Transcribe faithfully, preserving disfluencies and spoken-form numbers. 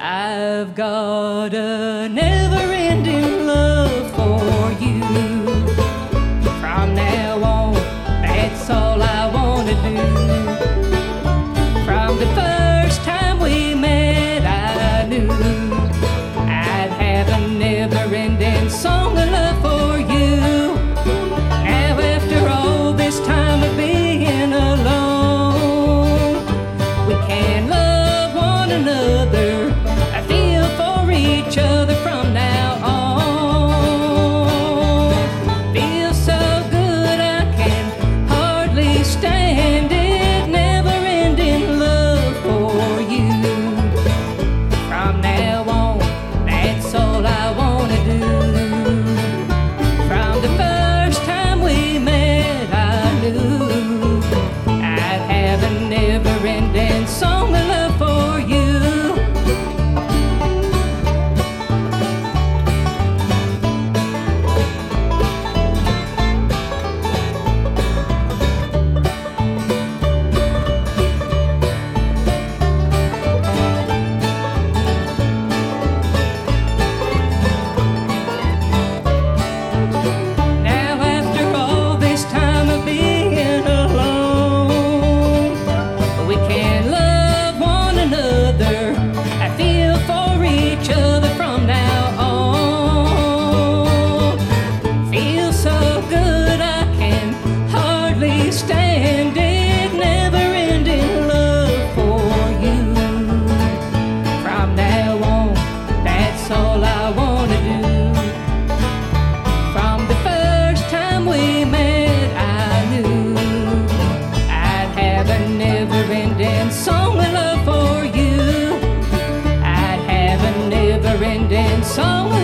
I've got a never-ending love for you. From now on, that's all I want to do. From the first time we met, I knew I'd have a never-ending song of love for you. Now after all this time of being alone, we can love one another. I feel for each other from now on. Feels so good I can hardly stand it. Never-ending love for you. From now on, that's all I want to do. From the first time we met, I knew I'd have a never-ending song of love for you. Now after all this time of being alone, we can love one another. I feel for each other from now on. Feels so good I can hardly stand it. Never-ending love for you. From now on, that's all I want to do. From the first time we met, I knew I'd have a never-ending song of love for you. I'd have a never-ending song of